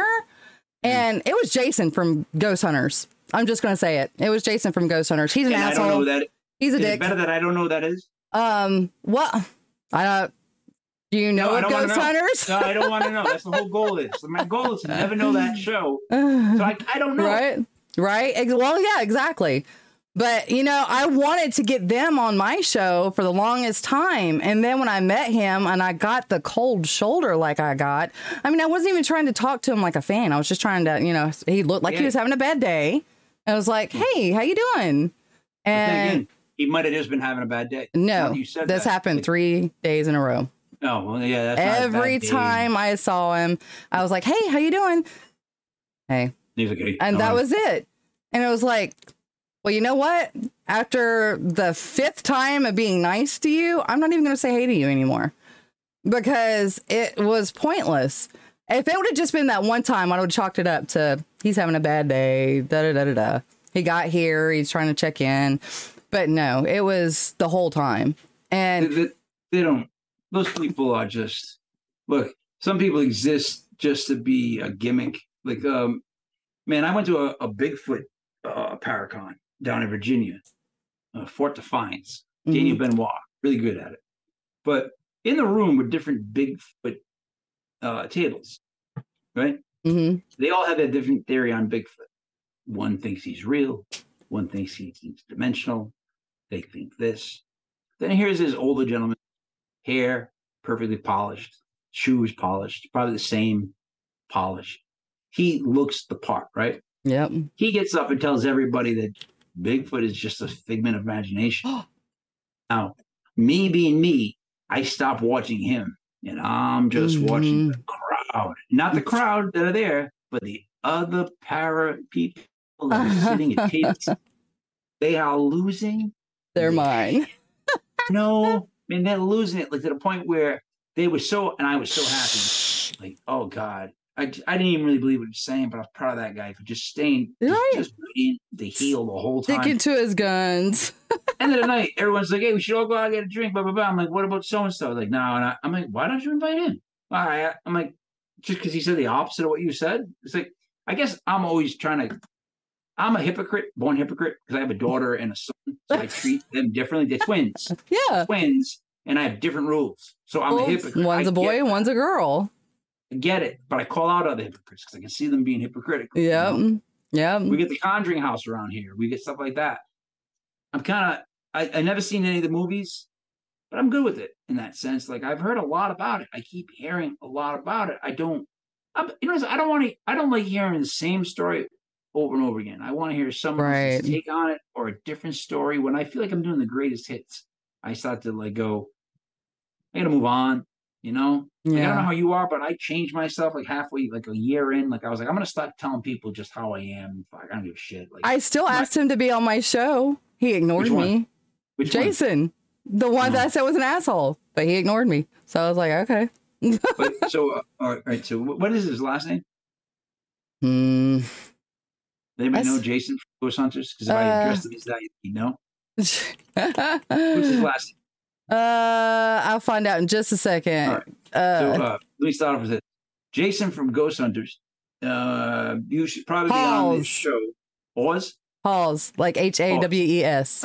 And it was Jason from Ghost Hunters. I'm just going to say it. It was Jason from Ghost Hunters. He's an and asshole. I don't know that. He's a is dick. It better that I don't know who that is? Um, what? I don't. Do you know no, of Ghost know. Hunters? No, I don't want to know. That's the whole goal is. My goal is to never know that show. So I, I don't know. Right. Right. Well, yeah, exactly. But, you know, I wanted to get them on my show for the longest time. And then when I met him and I got the cold shoulder like I got, I mean, I wasn't even trying to talk to him like a fan. I was just trying to, you know, he looked like yeah. he was having a bad day. I was like, hey, how you doing? And again, he might have just been having a bad day. No, this that. happened three days in a row. Oh, well, yeah. That's Every time I saw him, I was like, hey, how you doing? Hey. He's okay. And oh, that was it. And it was like, well, you know what? After the fifth time of being nice to you, I'm not even going to say hey to you anymore because it was pointless. If it would have just been that one time, I would have chalked it up to he's having a bad day. Da da da da da. He got here. He's trying to check in. But no, it was the whole time. And they, they, they don't. Those people are just look. Some people exist just to be a gimmick. Like, um, man, I went to a, a Bigfoot uh, Paracon down in Virginia, uh, Fort Defiance. Mm-hmm. Daniel Benoit, really good at it. But in the room were different Bigfoot uh, tables, right? Mm-hmm. They all have a different theory on Bigfoot. One thinks he's real. One thinks he's dimensional. They think this. Then here's this older gentleman, hair perfectly polished, shoes polished, probably the same polish. He looks the part, right? Yep. He gets up and tells everybody that Bigfoot is just a figment of imagination. Now, me being me, I stopped watching him, and I'm just mm-hmm. watching the crowd. Not the crowd that are there, but the other para people that are sitting at tables. They are losing their mind. No, I mean, they're losing it, like to the point where they were so, and I was so happy. Like, oh God. I, I didn't even really believe what he was saying, but I was proud of that guy for just staying, right. just, just being the heel the whole time. Sticking to his guns. End of the night, everyone's like, hey, we should all go out and get a drink, blah, blah, blah. I'm like, what about so-and-so? Like, no. And I, I'm like, why don't you invite him? All right. I'm like, just because he said the opposite of what you said? It's like, I guess I'm always trying to, I'm a hypocrite, born hypocrite, because I have a daughter and a son, so I treat them differently. They're twins. Yeah. Twins, and I have different rules. So I'm well, a hypocrite. One's I a boy, one's a girl. I get it, but I call out other hypocrites because I can see them being hypocritical. Yeah, you know? yeah. We get the Conjuring house around here. We get stuff like that. I'm kind of, I, I never seen any of the movies, but I'm good with it in that sense. Like I've heard a lot about it. I keep hearing a lot about it. I don't, I'm, you know, I don't want to, I don't like hearing the same story over and over again. I want to hear someone Right. else's take on it or a different story. When I feel like I'm doing the greatest hits, I start to like go, I gotta move on, you know? Like, I Yeah. don't know how you are, but I changed myself like halfway, like a year in. Like I was like, I'm gonna start telling people just how I am. Fuck, I don't give a shit. Like I still my- asked him to be on my show. He ignored Which one? me. Which one? Jason, the one that I said was an asshole, but he ignored me. So I was like, okay. But, so, uh, all right. So, wh- what is his last name? Hmm. Anybody That's- know Jason from Ghost Hunters? Because if I Uh, addressed him as that, you know. What's his last name? Uh, I'll find out in just a second. All right. Uh, So, uh, let me start off with this. Jason from Ghost Hunters. Uh, you should probably be on Halls. this show. Oz? Halls, like H A W E S.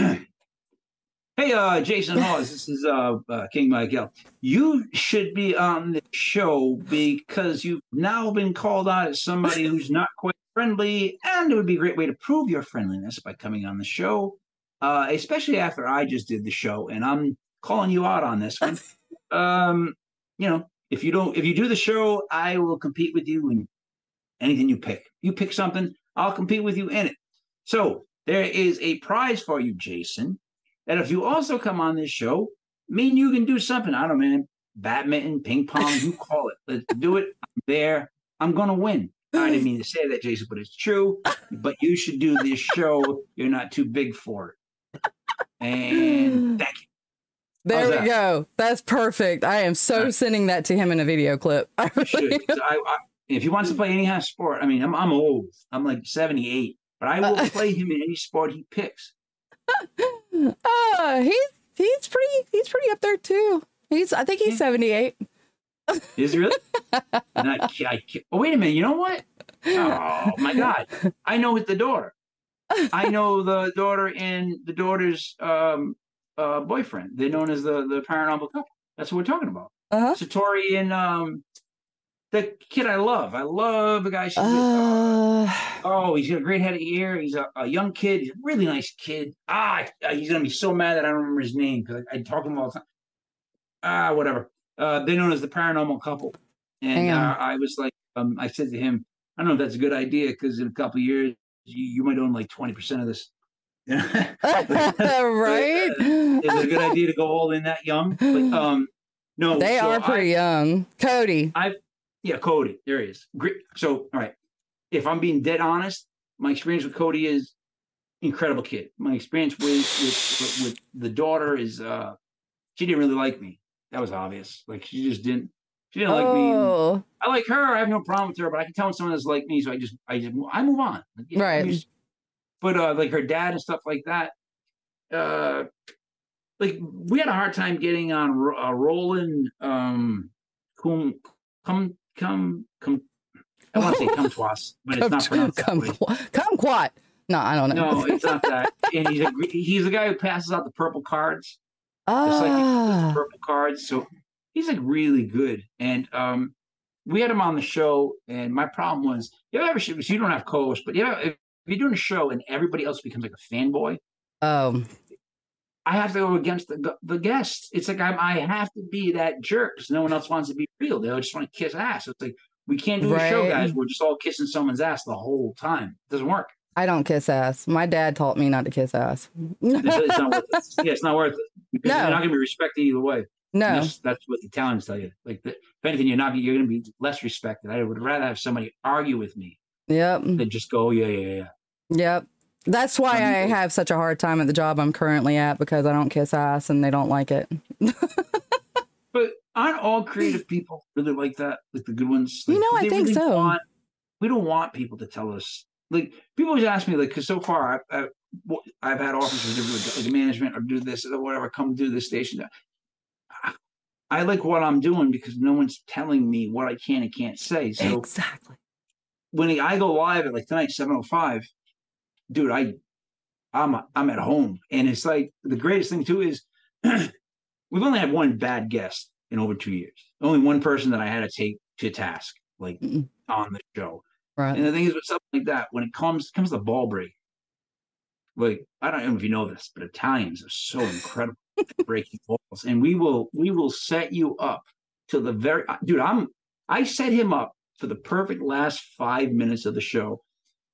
Hey, uh, Jason Hawes, this is uh, uh, King Michael. You should be on the show because you've now been called out as somebody who's not quite friendly, and it would be a great way to prove your friendliness by coming on the show, uh, especially after I just did the show, and I'm calling you out on this one. um, you know, if you don't, if you do the show, I will compete with you in anything you pick. You pick something, I'll compete with you in it. So there is a prize for you, Jason. That if you also come on this show, me and you can do something. I don't know, man. Badminton, ping pong, you call it. Let's do it. I'm there. I'm going to win. I didn't mean to say that, Jason, but it's true. But you should do this show. You're not too big for it. And thank you. There How's we that? go. That's perfect. I am so Right. sending that to him in a video clip. I You should. really- So I, I, if he wants to play any kind of sport, I mean, I'm, I'm old. I'm like seventy-eight. But I will play him in any sport he picks. uh, he's he's pretty he's pretty up there too. He's I think he's seventy-eight. Is he really? And I, I, oh, wait a minute. You know what? Oh, my God. I know the daughter. I know the daughter and the daughter's um, uh, boyfriend. They're known as the, the paranormal couple. That's what we're talking about. Uh-huh. Satori and um, the kid I love. I love the guy. She's Uh, Oh, he's got a great head of hair. He's a, a young kid. He's a really nice kid. Ah, he's going to be so mad that I don't remember his name because I, I talk to him all the time. Ah, whatever. Uh, they're known as the paranormal couple. And Damn. uh, I was like, um, I said to him, I don't know if that's a good idea because in a couple of years, you, you might own like twenty percent of this. right? Is it a good idea to go all in that young? But, um, no, They so are pretty young. Cody. I, yeah, Cody. There he is. Great. So, all right. If I'm being dead honest, my experience with Cody is incredible kid. My experience with with, with the daughter is uh, she didn't really like me. That was obvious. Like she just didn't. She didn't like me. Oh, I like her. I have no problem with her, but I can tell when someone doesn't like me, so I just, I just, I move on. Like, yeah, Right. I'm just- but uh, like her dad and stuff like that. Uh, like we had a hard time getting on Ro- uh, Roland. Um, come, come, come, come. I want to say kumquats, but it's not pronounced that way. Kumquat. Kumquat. No, I don't know. No, it's not that. And he's a, he's the guy who passes out the purple cards. It's like Ah, purple cards. So he's like really good. And um, we had him on the show. And my problem was, you ever, so you don't have co-hosts, but you know, if you're doing a show and everybody else becomes like a fanboy, oh, I have to go against the the guests. It's like I'm, I have to be that jerk because no one else wants to be real. They just want to kiss ass. So it's like we can't do a show, Right. guys. We're just all kissing someone's ass the whole time. It doesn't work. I don't kiss ass. My dad taught me not to kiss ass. It's, it's not worth it. Yeah, it's not worth it because No. you're not going to be respected either way. No. And That's, that's what the Italians tell you. Like, the, if anything, you're not. You're going to be less respected. I would rather have somebody argue with me Yep. than just go, oh, yeah, yeah, yeah. Yep. That's why I Um, have such a hard time at the job I'm currently at because I don't kiss ass and they don't like it. But aren't all creative people really like that? Like the good ones? Like, You know, I they think really so. Want, we don't want people to tell us. Like people always ask me, like, because so far I've, I've I've had offers to do like management or do this or whatever, come do this station. I like what I'm doing because no one's telling me what I can and can't say. So Exactly. when I go live at like tonight, seven oh five, dude, I I'm I'm at home. And it's like the greatest thing too is we've only had one bad guest in over two years. Only one person that I had to take to task, like Mm-mm. on the show. Right. And the thing is with something like that, when it comes comes to ball break, like I don't know if you know this, but Italians are so incredible at breaking balls. And we will we will set you up to the very dude, I'm I set him up for the perfect last five minutes of the show.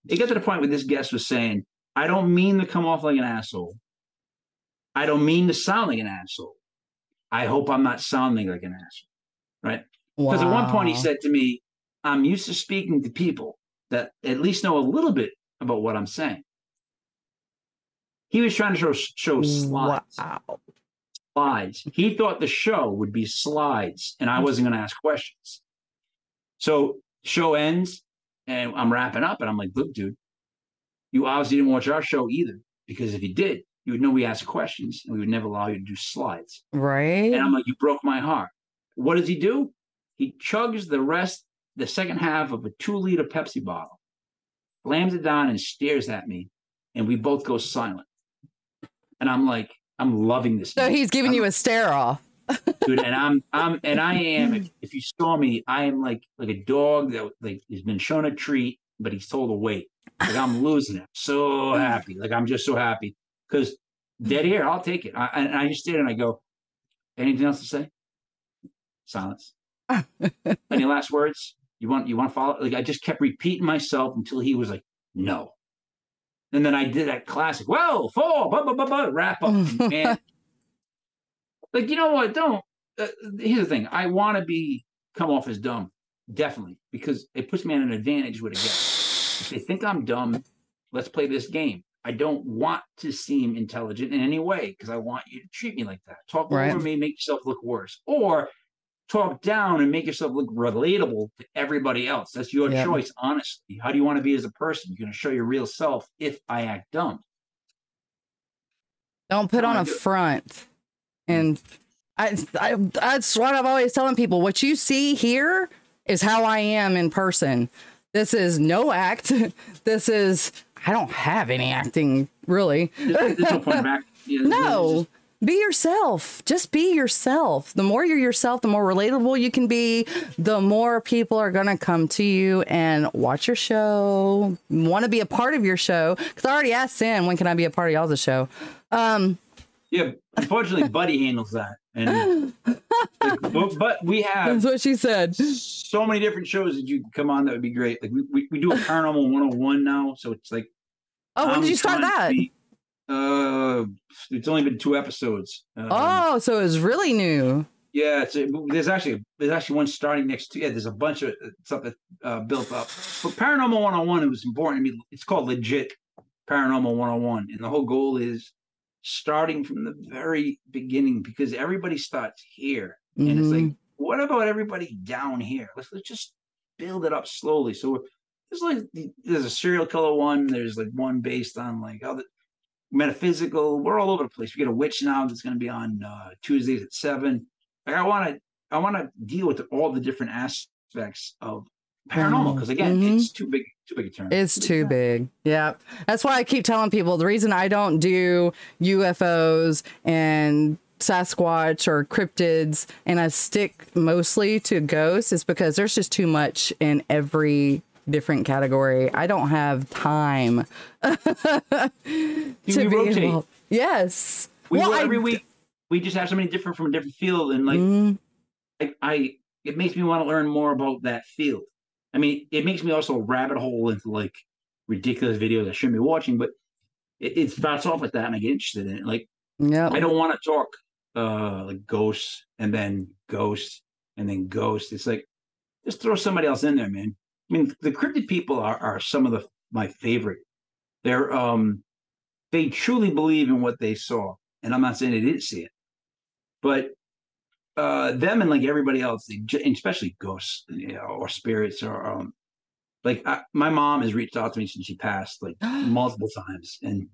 it got to the point where this guest was saying, I don't mean to come off like an asshole. I don't mean to sound like an asshole. I hope I'm not sounding like an asshole. Right? Because wow. At one point he said to me, I'm used to speaking to people that at least know a little bit about what I'm saying. He was trying to show, show slides. Wow. Slides. He thought the show would be slides and I wasn't going to ask questions. So show ends and I'm wrapping up and I'm like, look, dude, you obviously didn't watch our show either, because if you did, you would know we asked questions and we would never allow you to do slides. Right. And I'm like, you broke my heart. What does he do? He chugs the rest, the second half of a two liter Pepsi bottle, slams it down and stares at me. And we both go silent. And I'm like, I'm loving this. So he's giving I'm, you a stare off. Dude, and I'm, I'm, and I am, if, if you saw me, I am like, like a dog that like has been shown a treat, but he's told to wait. Like I'm losing it. So happy. Like I'm just so happy because dead air, I'll take it. I, and I just did, and I go, anything else to say? Silence. Any last words? You want, you want to follow? Like I just kept repeating myself until he was like, no. And then I did that classic, whoa, four, blah, blah, blah, blah, wrap up. And like, you know what? Don't. Uh, here's the thing. I want to be come off as dumb, definitely, because it puts me at an advantage with a guest. If they think I'm dumb, let's play this game. I don't want to seem intelligent in any way because I want you to treat me like that. Talk right. over me, make yourself look worse, or talk down and make yourself look relatable to everybody else. That's your yeah. choice, honestly. How do you want to be as a person? You're going to show your real self if I act dumb. Don't put on a front. And I, I, that's what I'm always telling people. What you see here is how I am in person. This is no act. This is, I don't have any acting, really. There's no point in acting. Yeah, no. Just, be yourself. Just be yourself. The more you're yourself, the more relatable you can be, the more people are going to come to you and watch your show, want to be a part of your show. Because I already asked Sam, when can I be a part of y'all's show? Um, yeah, unfortunately, Buddy handles that. And like, but, but we have that's what she said. So many different shows that you can come on that would be great. Like we, we, we do a Paranormal one oh one now. So it's like, oh, when I'm did you start that? Be, uh, it's only been two episodes. Um, oh, so it was really new. Yeah, it's a, there's actually there's actually one starting next to yeah. There's a bunch of stuff that uh, built up. But Paranormal one oh one, it was important to me. It's called legit Paranormal one oh one, and the whole goal is starting from the very beginning because everybody starts here, mm-hmm. and it's like, what about everybody down here? Let's let's just build it up slowly. So there's like there's a serial killer one. There's like one based on like other metaphysical. We're all over the place. We get a witch now that's going to be on uh, Tuesdays at seven. Like I want to, I want to deal with all the different aspects of paranormal because again, mm-hmm. it's too big, too big a term. It's too big. Yeah, that's why I keep telling people the reason I don't do U F Os and Sasquatch or cryptids and I stick mostly to ghosts is because there's just too much in every different category. I don't have time to we be rotate. involved. Yes. We well, go every I, week. We just have somebody different from a different field, and like, mm, I, I, it makes me want to learn more about that field. I mean, it makes me also rabbit hole into like ridiculous videos I shouldn't be watching, but it, it starts off with that, and I get interested in it. Like, yeah, I don't want to talk uh like ghosts and then ghosts and then ghosts. It's like just throw somebody else in there, man. I mean, the cryptid people are, are some of the my favorite. They're um they truly believe in what they saw, and I'm not saying they didn't see it, but uh them and like everybody else, they, especially ghosts, you know, or spirits, or um like I, my mom has reached out to me since she passed like multiple times, and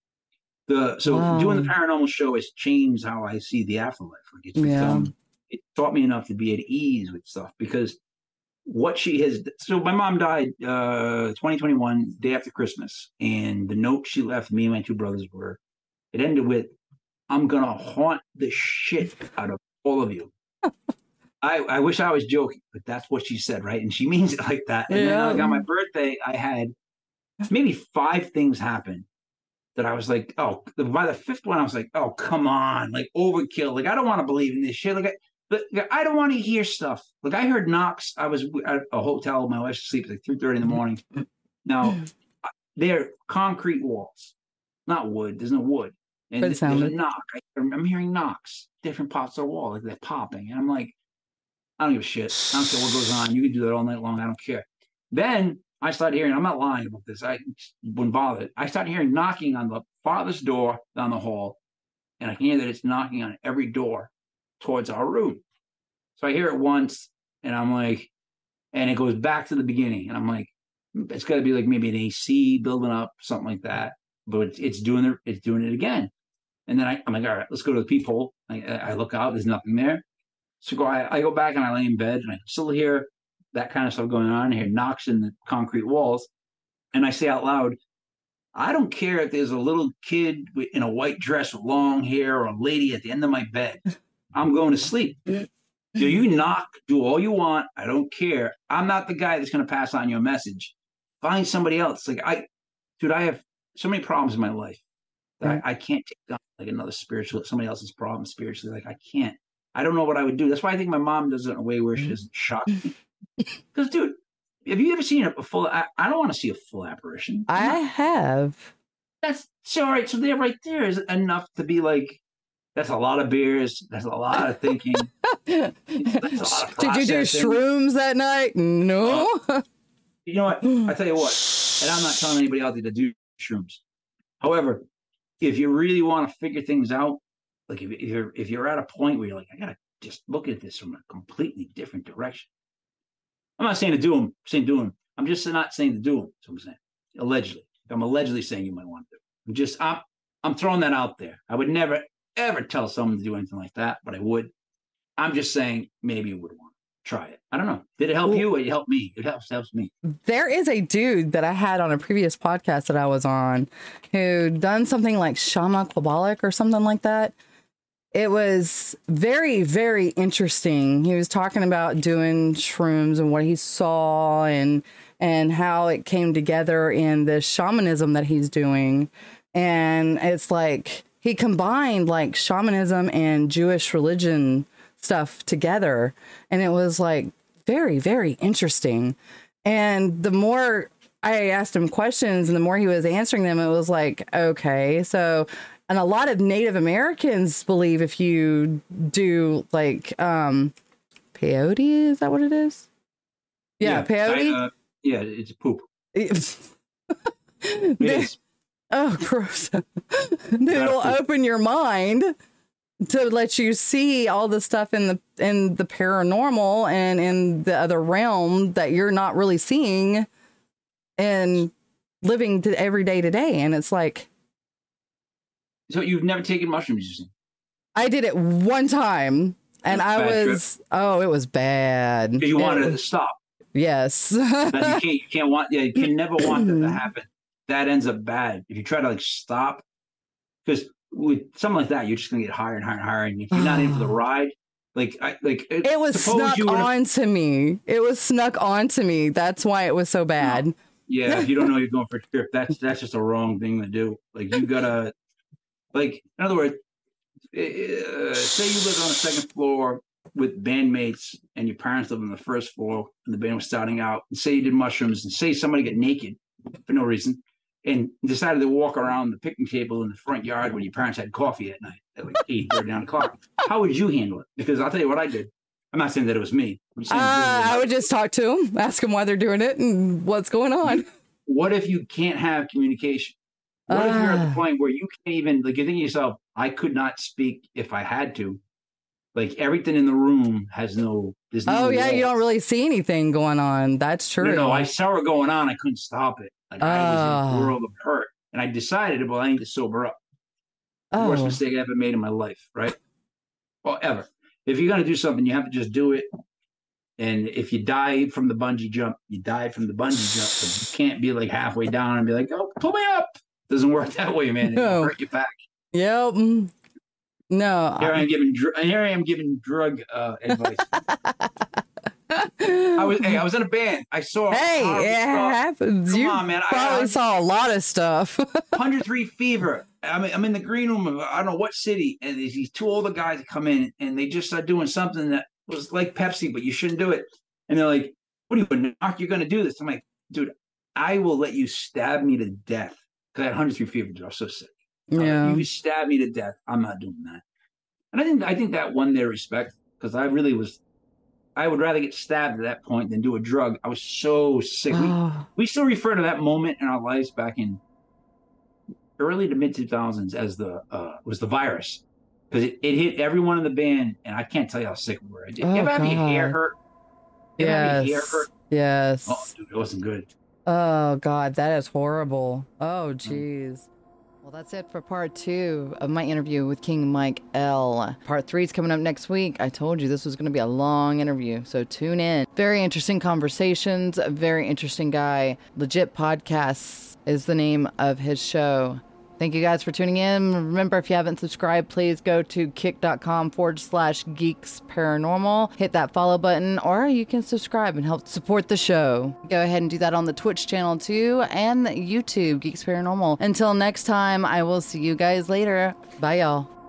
the so wow. doing the paranormal show has changed how I see the afterlife. Like it's become, yeah. it taught me enough to be at ease with stuff because. What she has, so my mom died uh, twenty twenty-one, day after Christmas, and the note she left me and my two brothers were, it ended with, "I'm gonna haunt the shit out of all of you." I, I wish I was joking, but that's what she said, right? And she means it like that. And yeah. then like on my birthday, I had maybe five things happen that I was like, oh, by the fifth one, I was like, oh, come on, like overkill. Like I don't want to believe in this shit. Like I. But I don't want to hear stuff. Like I heard knocks. I was at a hotel. My wife sleeps like three thirty in the morning. Now, they're concrete walls, not wood. There's no wood. And But it there's a sounded- knock. I, I'm hearing knocks, different parts of the wall, like they're popping. And I'm like, I don't give a shit. I don't care what goes on. You can do that all night long. I don't care. Then I started hearing, I'm not lying about this. I wouldn't bother. I started hearing knocking on the farthest door down the hall. And I can hear that it's knocking on every door towards our room. So I hear it once and I'm like, and it goes back to the beginning. And I'm like, it's got to be like maybe an A C building up, something like that. But it's, it's doing it. It's doing it again. And then I, I'm like, all right, let's go to the peephole. I, I look out. There's nothing there. So go, I, I go back and I lay in bed and I still hear that kind of stuff going on. I hear knocks in the concrete walls. And I say out loud, I don't care if there's a little kid in a white dress with long hair or a lady at the end of my bed. I'm going to sleep. Do you knock, do all you want. I don't care. I'm not the guy that's going to pass on your message. Find somebody else. Like I, dude, I have so many problems in my life that Right. I, I can't take on like another spiritual, somebody else's problem spiritually. Like I can't. I don't know what I would do. That's why I think my mom does it in a way where she doesn't shock me. Because, dude, have you ever seen a, a full? I, I don't want to see a full apparition. I have. That's so all right. So there, right there, is enough to be like. That's a lot of beers. That's a lot of thinking. That's a lot of Did you do processing. shrooms that night? No. You know what? I tell you what, and I'm not telling anybody out there to do shrooms. However, if you really want to figure things out, like if, if you're if you're at a point where you're like, I gotta just look at this from a completely different direction. I'm not saying to do them. I'm saying do them. I'm just not saying to do them. That's what I'm saying. Allegedly, I'm allegedly saying you might want to. I'm just I'm I'm throwing that out there. I would never ever tell someone to do anything like that, but I would. I'm just saying maybe you would want to try it. I don't know. Did it help Well- you or it helped me? It helps helps me. There is a dude that I had on a previous podcast that I was on who done something like Shama Kwabalik or something like that. It was very, very interesting. He was talking about doing shrooms and what he saw and and how it came together in the shamanism that he's doing. And it's like he combined like shamanism and Jewish religion stuff together. And it was like very, very interesting. And the more I asked him questions and the more he was answering them, it was like, okay, so, and a lot of Native Americans believe if you do like, um, peyote, is that what it is? Yeah, peyote. I, uh, yeah, it's a poop. It It is. Oh, gross. It'll open your mind to let you see all the stuff in the in the paranormal and in the other realm that you're not really seeing and living to every day to day. And it's like, So you've never taken mushrooms, you see? I did it one time and I Bad was, oh, it was bad. Because you It wanted it to was- stop. Yes. That you can't. You can't want. Yeah, you can never want that to happen. That ends up bad if you try to like stop. Because with something like that, you're just gonna get higher and higher and higher. And if you're not in for the ride, like I like It was suppose snuck you were to- onto me. It was snuck onto me. That's why it was so bad. Yeah, if you don't know you're going for a trip, that's that's just a wrong thing to do. Like you gotta, like in other words, uh, say you live on the second floor with bandmates and your parents live on the first floor and the band was starting out. And say you did mushrooms and say somebody got naked for no reason and decided to walk around the picnic table in the front yard when your parents had coffee at night at like eight thirty nine o'clock. How would you handle it? Because I'll tell you what I did. I'm not saying that it was me. I'm Uh, saying I would just talk to them, ask them why they're doing it and what's going on. what if you can't have communication? What if you're at Ah. the point where you can't even, like, you think to yourself, I could not speak if I had to. Like, everything in the room has no, there's no Oh, yeah, you walls. don't really see anything going on. That's true. No, no, I saw it going on. I couldn't stop it. Like, I was in Oh. a world of hurt. And I decided, well, I need to sober up. The Oh. worst mistake I ever made in my life, right? Well, ever. If you're going to do something, you have to just do it. And if you die from the bungee jump, you die from the bungee jump. But you can't be like halfway down and be like, oh, pull me up. Doesn't work that way, man. It'll No. hurt your back. Yep. Mm. No. Here I am giving dr- here I am giving drug uh, advice. I was hey, I was in a band. I saw Hey, horrible it stuff. happens. Come You on, man. I- probably I- saw a lot of stuff. one hundred three fever. I'm I'm in the green room of I don't know what city, and these these two older guys that come in and they just start doing something that was like Pepsi, but you shouldn't do it. And they're like, "What are you, a narc? You're going to do this?" I'm like, "Dude, I will let you stab me to death because I had one hundred three fever. I was so sick. Yeah. If you stab me to death, I'm not doing that. And I think I think that won their respect because I really was. I would rather get stabbed at that point than do a drug. I was so sick. Oh. We, we still refer to that moment in our lives back in early to mid two thousands as the uh, was the virus because it, it hit everyone in the band, and I can't tell you how sick we were. Did Oh, you ever have your hair God. hurt? You ever have your hair Yes. hurt? Yes. Oh, dude, it wasn't good. Oh, God, that is horrible. Oh, jeez. Well, that's it for part two of my interview with King Mike L. Part three is coming up next week. I told you this was going to be a long interview, so tune in. Very interesting conversations, a very interesting guy. Legit Podcasts is the name of his show. Thank you guys for tuning in. Remember, if you haven't subscribed, please go to kick.com forward slash geeks paranormal. Hit that follow button, or you can subscribe and help support the show. Go ahead and do that on the Twitch channel too, and YouTube, Geeks Paranormal. Until next time, I will see you guys later. Bye, y'all.